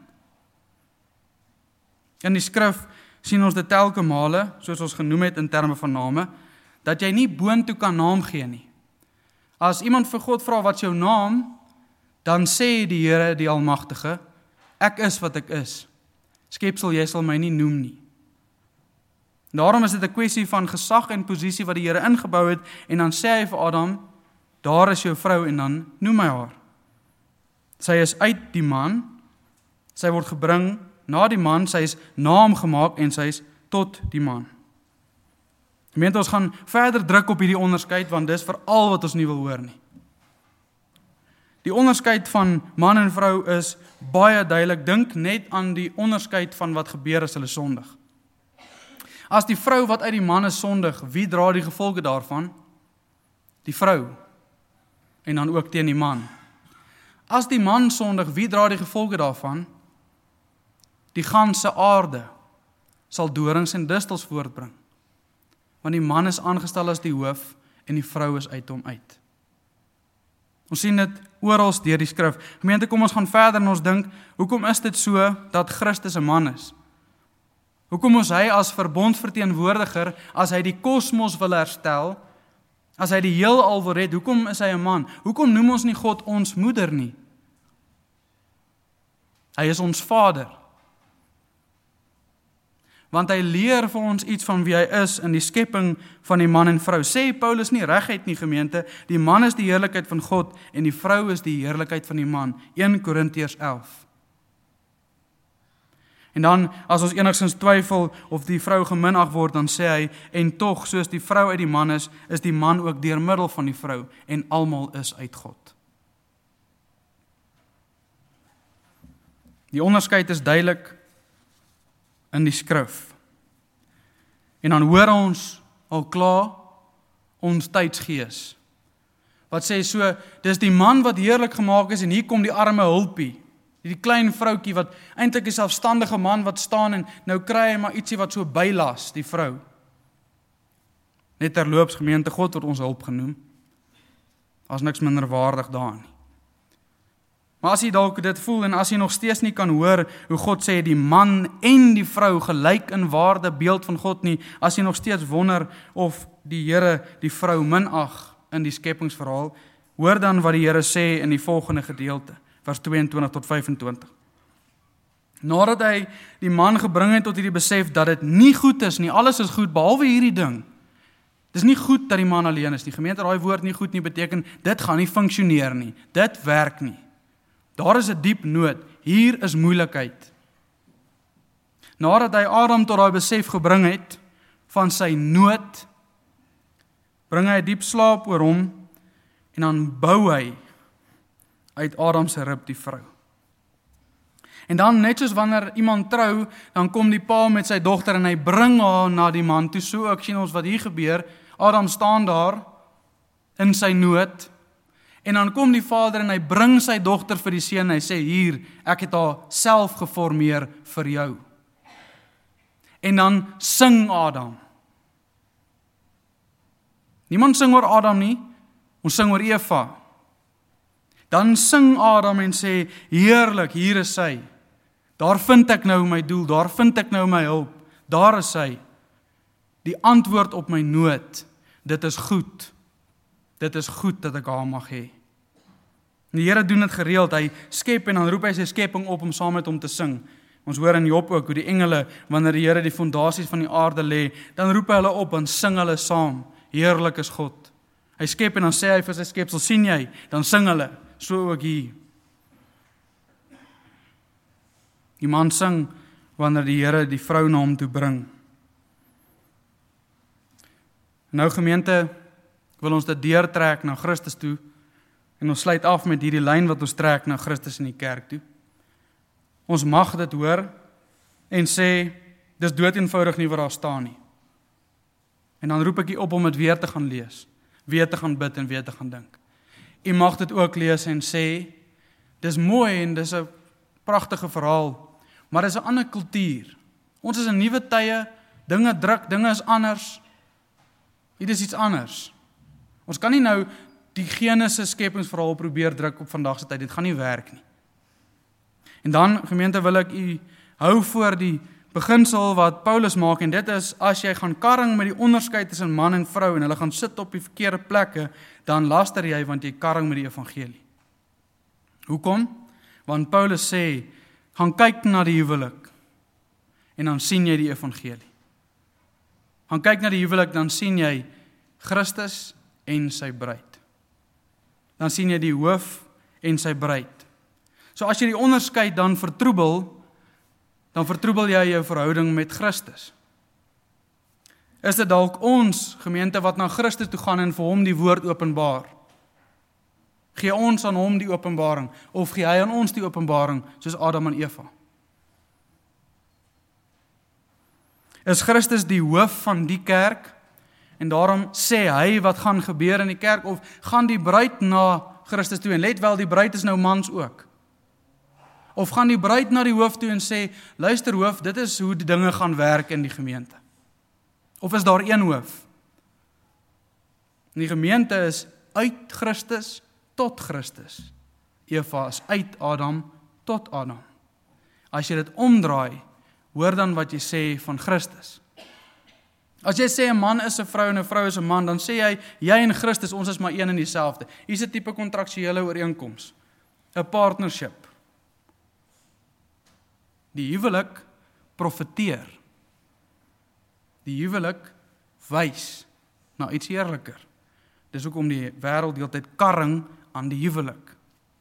In die skrif sien ons dit telke male, soos ons genoem het in terme van name, dat jy nie boontoe kan naam gee nie. As iemand vir God vra wat jou naam, dan sê die Here die Almagtige, ek is wat ek is. Skepsel, jy sal my nie noem nie. Daarom is dit 'n kwessie van gesag en posisie wat die Here ingebou het, en dan sê hy vir Adam, daar is jou vrou, en dan noem hy haar. Sy is uit die man, sy word gebring na die man, sy is naam gemaak, en sy is tot die man. Gemeente, ons gaan verder druk op hierdie onderskeid, want dis vir al wat ons nie wil hoor nie. Die onderskeid van man en vrou is baie duidelik. Dink net aan die onderskeid van wat gebeur as hulle sondig. As die vrou wat uit die man is sondig, wie dra die gevolge daarvan? Die vrou. En dan ook teen die man. As die man sondig, wie dra die gevolge daarvan? Die ganse aarde sal dorings en distels voortbring. Want die man is aangestel as die hoof, en die vrou is uit hom uit. Ons sien dit oral deur die skrif. Gemeente, kom ons gaan verder en ons dink, hoekom is dit so dat Christus 'n man is? Hoekom is hy as verbondsverteenwoordiger, as hy die kosmos wil herstel, as hy die heelal wil red, hoekom is hy 'n man? Hoekom noem ons nie God ons moeder nie? Hy is ons Vader. Want hy leer vir ons iets van wie hy is in die skepping van die man en vrou. Sê Paulus nie reguit nie, gemeente, die man is die heerlikheid van God en die vrou is die heerlikheid van die man. Eerste Korintiërs elf. En dan, as ons enigstens twyfel of die vrou geminag word, dan sê hy, en tog, soos die vrou uit die man is, is die man ook deur middel van die vrou, en almal is uit God. Die onderskeid is duidelik in die skrif. En dan hoor ons al klaar ons tydsgees. Wat sê so, dis die man wat heerlik gemaak is en hier kom die arme hulpie. Die klein vroukie wat eintlik 'n selfstandige man wat staan en nou kry hy maar ietsie wat so bylas, die vrou. Net terloops, gemeente, God word ons hulp genoem. As niks minder waardig daarin nie. Maar as jy dalk dit voel en as jy nog steeds nie kan hoor hoe God sê die man en die vrou gelyk in waarde beeld van God nie, as jy nog steeds wonder of die Here die vrou minag in die skepingsverhaal, hoor dan wat die Here sê in die volgende gedeelte, vers tweeëntwintig tot vyf-en-twintig. Nadat hy die man gebring het tot hierdie besef dat dit nie goed is nie, alles is goed behalwe hierdie ding. Dis nie goed dat die man alleen is nie. Gemeente, daai woord nie goed nie beteken dit gaan nie funksioneer nie. Dit werk nie. Daar is 'n diep nood. Hier is moeilikheid. Nadat hy Adam tot daai besef gebring het van sy nood, bring hy 'n diep slaap oor hom en dan bou hy uit Adam se rib die vrou. En dan net soos wanneer iemand trou, dan kom die pa met sy dogter en hy bring haar na die man toe. So ek sien ons wat hier gebeur. Adam staan daar in sy nood. En dan kom die vader en hy bring sy dogter vir die seun. Hy sê, hier, ek het haar self geformeer vir jou. En dan sing Adam. Niemand sing oor Adam nie. Ons sing oor Eva. Dan sing Adam en sê, heerlik, hier is sy. Daar vind ek nou my doel, daar vind ek nou my hulp. Daar is sy. Die antwoord op my nood. Dit is goed. Dit is goed dat ek haar mag hê. Die Here doen dit gereeld. Hy skep en dan roep hy sy skepping op om saam met hom te sing. Ons hoor in Job ook hoe die engele, wanneer die Here die fondasies van die aarde lê, dan roep hy hulle op en sing hulle saam. Heerlik is God. Hy skep en dan sê hy vir sy skepsel, sien jy? Dan sing hulle. So ook hier. Die man sing wanneer die Here die vrou na hom toe bring. Nou gemeente, wil ons dit deurtrek na Christus toe en ons sluit af met hierdie lyn wat ons trek na Christus in die kerk toe. Ons mag dit hoor en sê, dis dood eenvoudig nie wat daar staan nie. En dan roep ek u op om dit weer te gaan lees, weer te gaan bid en weer te gaan dink. U mag dit ook lees en sê, dis mooi en dis 'n pragtige verhaal, maar dis 'n ander kultuur. Ons is in nuwe tye, dinge druk, dinge is anders. Dit is iets anders. Ons kan nie nou die Genesis skepingsverhaal probeer druk op vandag se tyd, dit gaan nie werk nie. En dan, gemeente, wil ek u hou voor die beginsel wat Paulus maak, en dit is, as jy gaan karring met die onderskeid tussen man en vrou, en hulle gaan sit op die verkeerde plekke, dan laster jy, want jy karring met die evangelie. Hoekom? Want Paulus sê, gaan kyk na die huwelik, en dan sien jy die evangelie. Gaan kyk na die huwelik, dan sien jy Christus en sy bruid. Dan sien jy die hoof en sy bruid. So as jy die onderskeid dan vertroebel, dan vertroebel jy jou verhouding met Christus. Is dit dalk ons, gemeente, wat na Christus toe gaan en vir hom die woord openbaar? Gee ons aan hom die openbaring, of gee hy aan ons die openbaring, soos Adam en Eva? Is Christus die hoof van die kerk, en daarom sê hy wat gaan gebeur in die kerk, of gaan die bruid na Christus toe, en let wel, die bruid is nou mans ook. Of gaan die bruid na die hoof toe en sê, luister hoof, dit is hoe die dinge gaan werk in die gemeente. Of is daar een hoof? Die gemeente is uit Christus tot Christus. Eva is uit Adam tot Adam. As jy dit omdraai, hoor dan wat jy sê van Christus. As jy sê 'n man is 'n vrou en 'n vrou is 'n man, dan sê jy, jy en Christus, ons is maar een en dieselfde. Hier is 'n tipe kontraktuele ooreenkoms. 'n Partnership. Die huwelik profeteer. Die huwelik wys na iets heerliker. Dis hoekom die wêreld heeltyd karring aan die huwelik.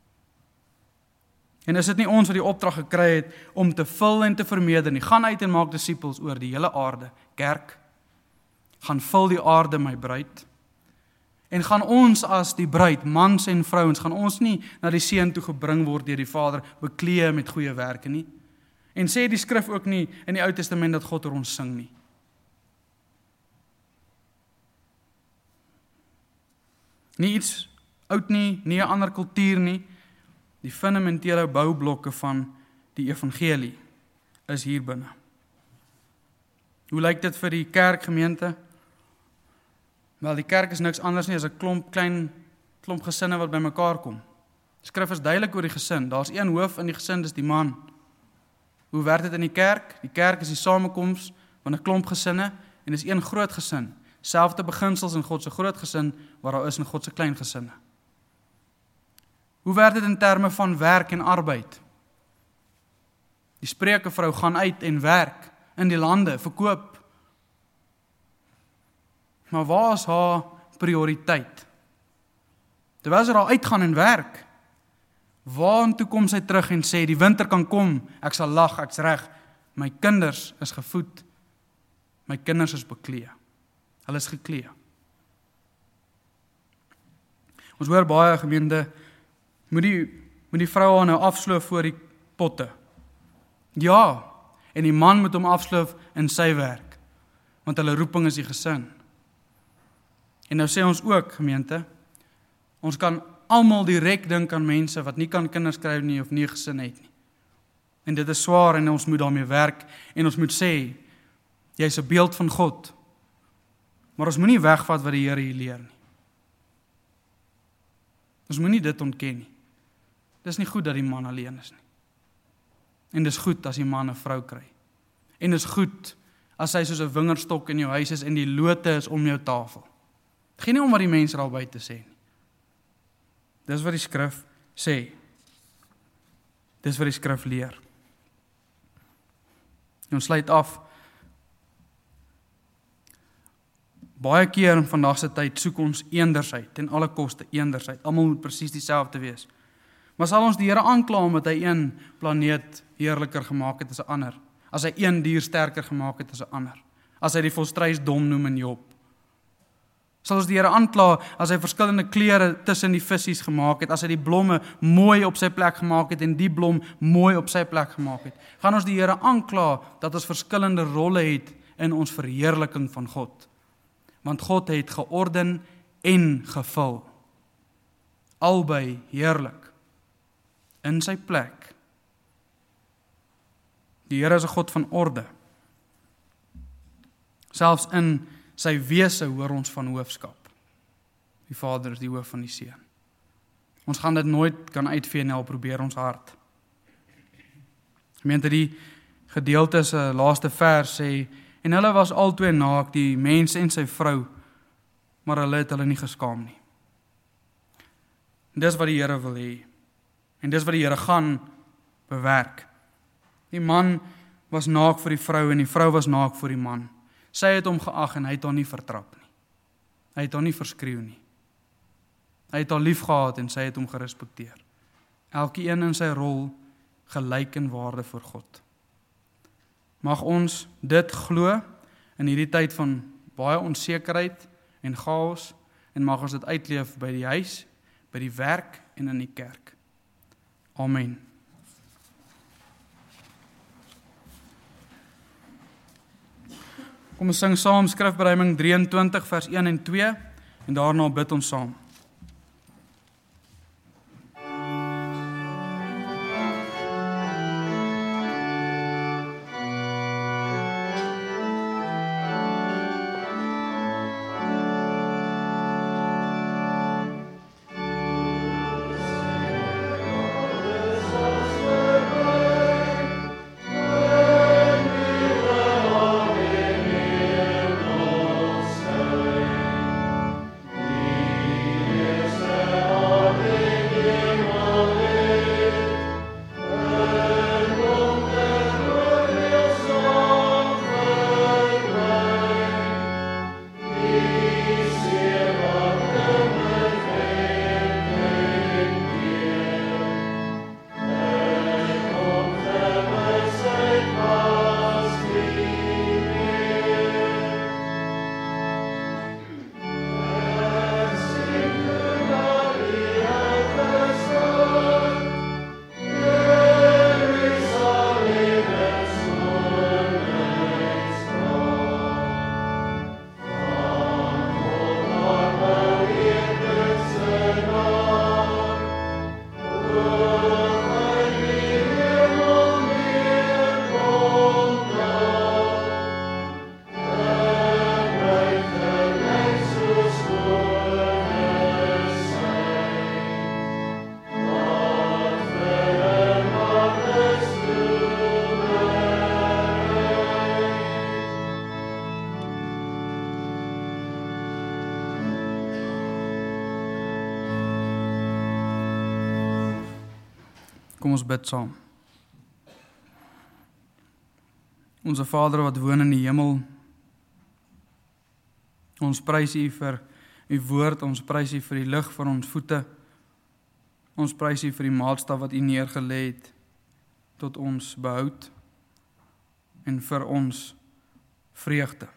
En is dit nie ons wat die opdrag gekry het om te vul en te vermeerder nie? Gaan uit en maak disippels oor die hele aarde, kerk. Gaan vul die aarde, my bruid. En gaan ons as die bruid, mans en vrouens, gaan ons nie na die seun toe gebring word deur die Vader, bekleë met goeie werke nie. En sê die skrif ook nie in die Ou Testament dat God oor ons sing nie. Nie iets oud nie, nie 'n ander kultuur nie. Die fundamentele boublokke van die evangelie is hier binne. Hoe lyk dit vir die kerkgemeente? Wel, die kerk is niks anders nie as 'n klomp klein klomp gesinne wat bymekaar kom. Die skrif is duidelik oor die gesin. Daar's een hoof in die gesin, dis die man. Hoe werk dit in die kerk? Die kerk is die samekoms van 'n klomp gesinne en dis een groot gesin. Selfde beginsels in God se groot gesin wat daar is in God se klein gesinne. Hoe werk dit in terme van werk en arbeid? Die Spreuke vrou gaan uit en werk in die lande, verkoop. Maar waar is haar prioriteit? Terwyl sy daar uitgaan en werk, waartoe kom sy terug en sê, die winter kan kom, ek sal lag, ek's reg, my kinders is gevoed, my kinders is beklee, hulle is geklee. Ons hoor baie gemeente, moet die, moet die vrou nou afsloof voor die potte. Ja, en die man moet hom afsloof in sy werk, want hulle roeping is die gesin. En nou sê ons ook, gemeente, ons kan almal direk dink aan mense wat nie kan kinders kry nie of nie gesin het nie. En dit is swaar en ons moet daarmee werk en ons moet sê, jy is 'n beeld van God. Maar ons moenie wegvat wat die Here hier leer nie. Ons moenie dit ontken nie. Dis nie goed dat die man alleen is nie. En dis goed as die man 'n vrou kry. En dis goed as hy soos 'n wingerdstok in jou huis is en die lote is om jou tafel. Het gaan nie om wat die mense daar buite sê nie. Dis wat die skrif sê. Dis wat die skrif leer. En ons sluit af. Baie keer in vandag se tyd soek ons eendersheid, ten alle koste eendersheid. Almal moet presies dieselfde wees. Maar sal ons die Here aankla omdat hy een planeet heerliker gemaak het as 'n ander? As hy een dier sterker gemaak het as 'n ander? As hy die volstruis dom noem in Job? Sal ons die Here aankla as hy verskillende kleure tussen die visse gemaak het, as hy die blomme mooi op sy plek gemaak het en die blom mooi op sy plek gemaak het? Gaan ons die Here aankla dat ons verskillende rolle het in ons verheerliking van God? Want God het georden en gevul. Albei heerlik. In sy plek. Die Here is 'n God van orde. Selfs in sy wese hoor ons van hoofskap. Die Vader is die hoof van die seun. Ons gaan dit nooit kan uitvee nie, al probeer ons hard. Gemeente, die gedeelte se laaste vers sê, en hulle was albei naak, die mens en sy vrou, maar hulle het hulle nie geskaam nie. En dis wat die Here wil hê. En dis wat die Here gaan bewerk. Die man was naak vir die vrou en die vrou was naak vir die man. Sy het hom geag en hy het haar nie vertrap nie. Hy het haar nie verskreeu nie. Hy het haar lief gehad en sy het hom gerespekteer. Elkeen in sy rol gelyk in waarde voor God. Mag ons dit glo in hierdie tyd van baie onsekerheid en chaos en mag ons dit uitleef by die huis, by die werk en in die kerk. Amen. Kom ons sing saam Skrifberuiming drieëntwintig vers een en twee en daarna bid ons saam. Kom ons bid saam. Onse Vader wat woon in die hemel, ons prys U vir U woord, ons prys U vir die lig van ons voete, ons prys U vir die maatstaf wat U neergelê het tot ons behoud en vir ons vreugde.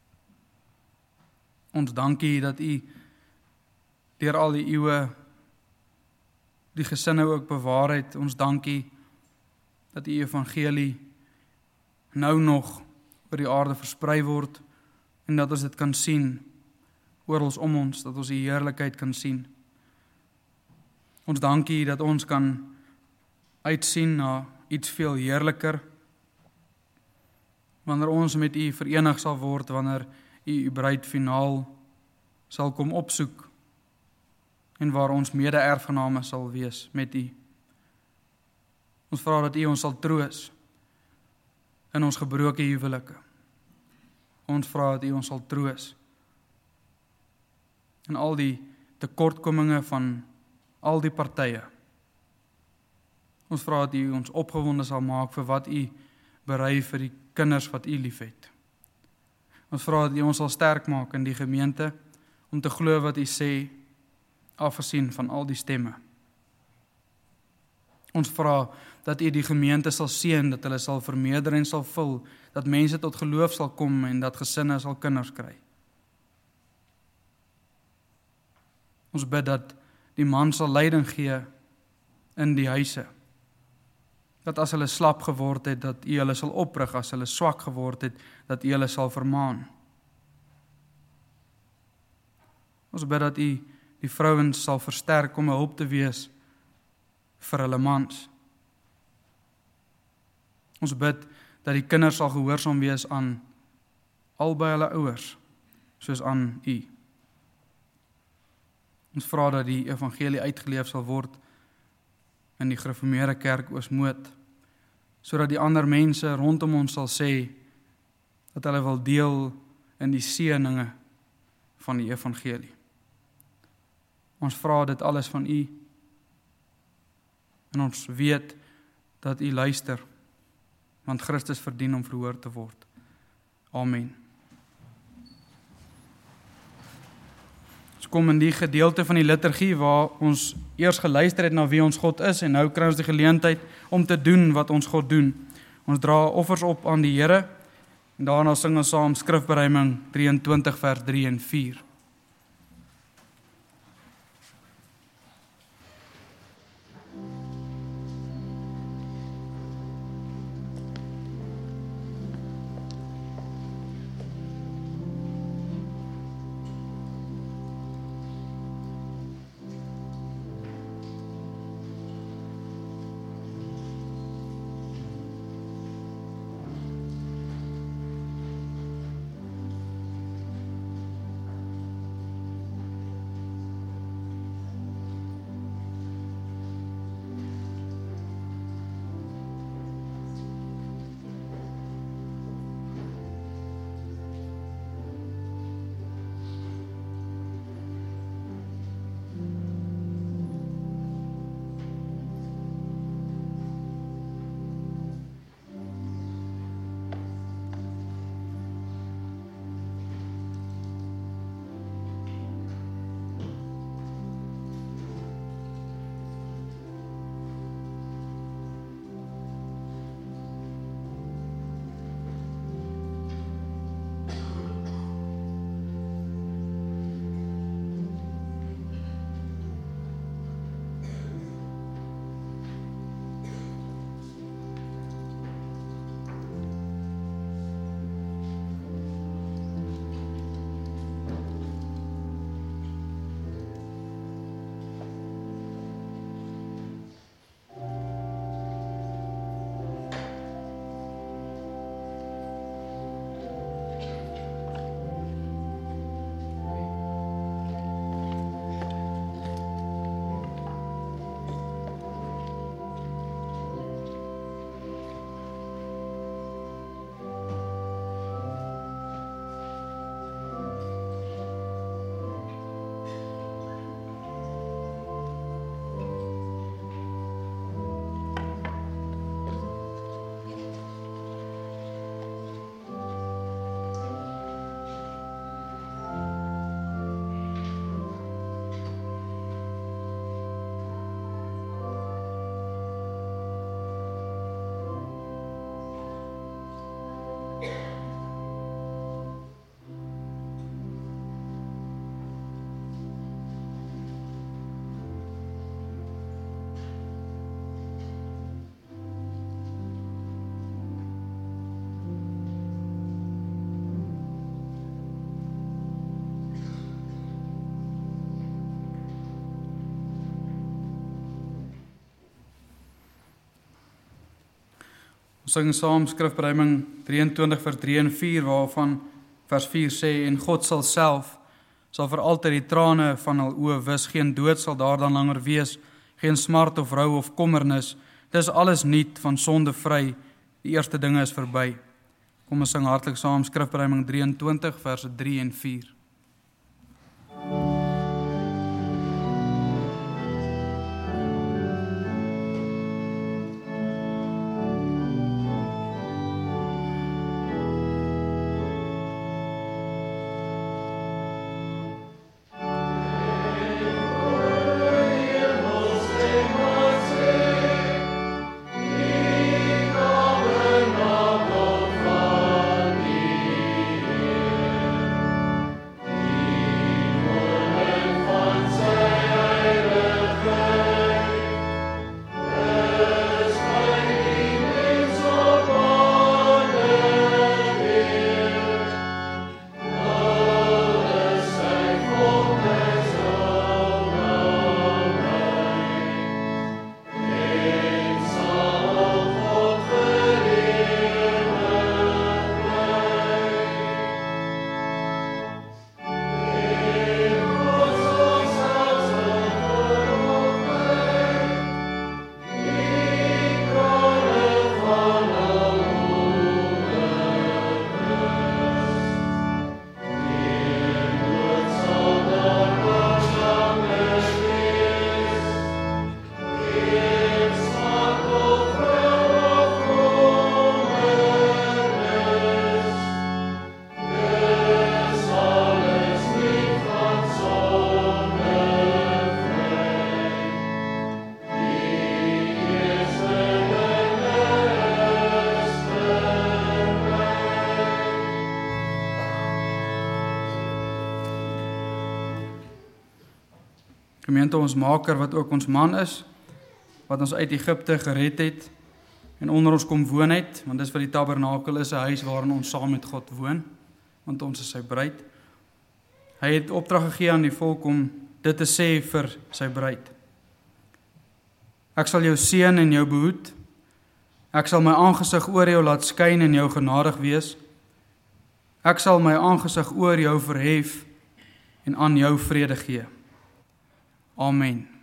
Ons dankie dat U deur al die eeue die gesinne ook bewaar het. Ons dankie dat die evangelie nou nog oor die aarde versprei word en dat ons dit kan sien oral om ons, dat ons die heerlikheid kan sien. Ons dankie dat ons kan uitsien na iets veel heerliker wanneer ons met U verenig sal word, wanneer U U bruid finaal sal kom opsoek en waar ons mede-erfgename sal wees met U. Ons vra dat U ons sal troos in ons gebroke huwelike. Ons vra dat U ons sal troos in al die tekortkominge van al die partye. Ons vra dat U ons opgewonde sal maak vir wat U berei vir die kinders wat U liefhet. Ons vra dat U ons sal sterk maak in die gemeente om te glo wat U sê, afgesien van al die stemme. Ons vra dat U die gemeente sal seën, dat hulle sal vermeerder en sal vul, dat mense tot geloof sal kom en dat gesinne sal kinders kry. Ons bid dat die man sal leiding gee in die huise. Dat as hulle slap geword het, dat U hulle sal oprig, as hulle swak geword het, dat U hulle sal vermaan. Ons bid dat U die vrouens sal versterk om 'n hulp te wees vir hulle mans. Ons bid dat die kinders sal gehoorsaam wees aan albei hulle ouers, soos aan U. Ons vra dat die evangelie uitgeleef sal word in die gereformeerde kerk Oosmoed, sodat die ander mense rondom ons sal sê dat hulle wil deel in die seëninge van die evangelie. Ons vra dit alles van U en ons weet dat U luister, want Christus verdien om verhoor te word. Amen. Ons kom in die gedeelte van die liturgie waar ons eers geluister het na wie ons God is en nou kry ons die geleentheid om te doen wat ons God doen. Ons dra offers op aan die Here en daarna sing ons saam Skrifberuiming drieëntwintig vers drie en vier. Ons sing saam Skrifberuiming drieëntwintig vers drie en vier waarvan vers vier sê en God sal self sal vir altyd die trane van hul oë wis, geen dood sal daar dan langer wees, geen smart of rou of kommernis, dis alles nuut, van sonde vry, die eerste dinge is verby. Kom ons sing hartlik saam Skrifberuiming drieëntwintig verse drie en vier. Gemeente, ons maker wat ook ons man is, wat ons uit Egipte gered het en onder ons kom woon het, want dis wat die tabernakel is, 'n huis waarin ons saam met God woon, want ons is sy bruid. Hy het opdrag gegee aan die volk om dit te sê vir sy bruid. Ek sal jou seën en jou behoed. Ek sal my aangesig oor jou laat skyn en jou genadig wees. Ek sal my aangesig oor jou verhef en aan jou vrede gee. Amen.